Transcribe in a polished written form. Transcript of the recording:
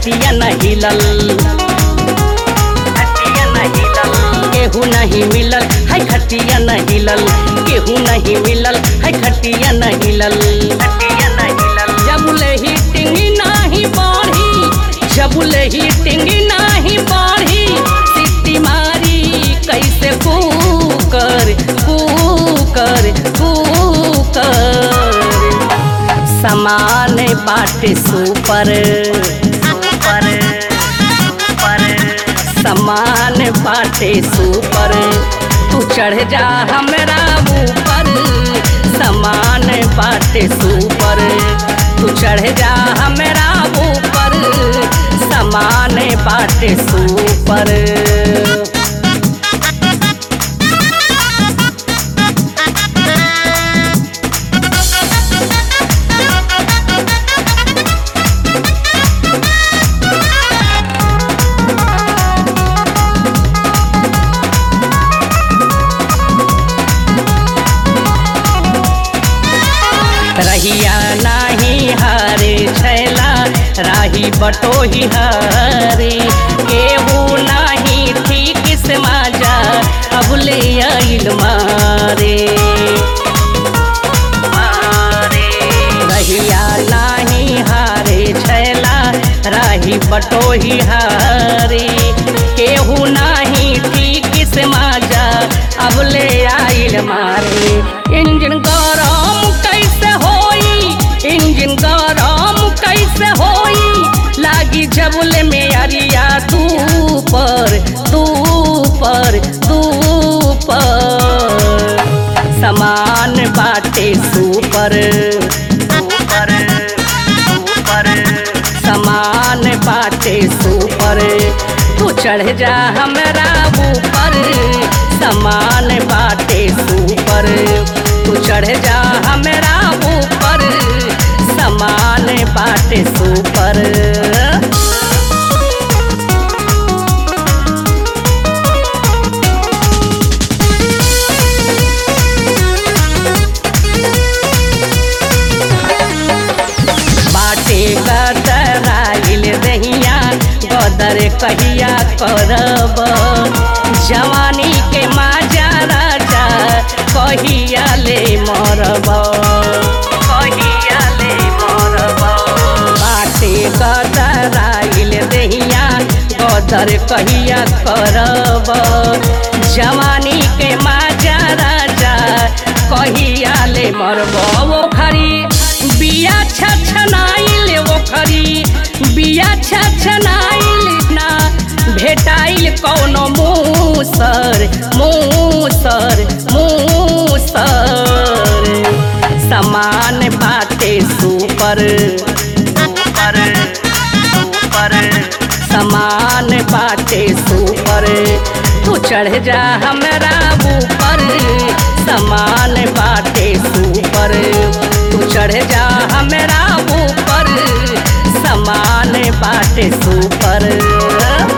खटिया न हिलल, खटिया न हिलल, केहू नहीं मिलल है खटिया न हिलल, केहू नहीं मिलल है खटिया न हिलल, खटिया न हिलल। जबले ही टिंगी नाही बढ़ी, जबले ही टिंगी नाही बढ़ी, सिटी मारी कैसे कुकर कुकर कुकर। समान बाटे सुपर सुपर सुपर, समान बाटे सुपर, तू चढ़ जा हमरा ऊपर। समान बाटे सुपर, तू चढ़ जा हमरा ऊपर। समान बाटे सुपर। रहिया नाही हारे छैला, राही बटोही हारे, केहू नाही ठीक से माजा, अब ले आइल मारे मारे। रहिया नाही हारे छैला, राही बटोही हारे, केहू नाही ठीक से माजा, अब ले आइल मारे। इंजन गरम कैसे होई, इंजन गरम कैसे होई, लागी जबले में अरिया तू पर तू पर तू पर। समान बाटे सुपर सुपर सुपर, समान बाटे सुपर, तू चढ़ जा हमरा ऊपर। समान बाटे सुपर, तू चढ़ जा हमरा ऊपर। समान बाटे सुपर। बाटे गदराइल रहिया, गदर कहिया करब, जवानी के माजा राजा कहिया ले मरब, कहिया ले मरब। बाटे गदराइल रहिया, गदर कहिया करब, जवानी के माजा राजा कहिया ले मरब। वो खरी बिया छछनाइल, वो खरी बिया छछनाइल, ना भेटाइल कौनो मूसर मूसर मूसर। समान बाटे सुपर सुपर सुपर, समान बाटे सुपर, तू चढ़ जा हमरा ऊपर। समान बाटे सुपर, तू चढ़ जा हमरा ऊपर। समान बाटे सुपर।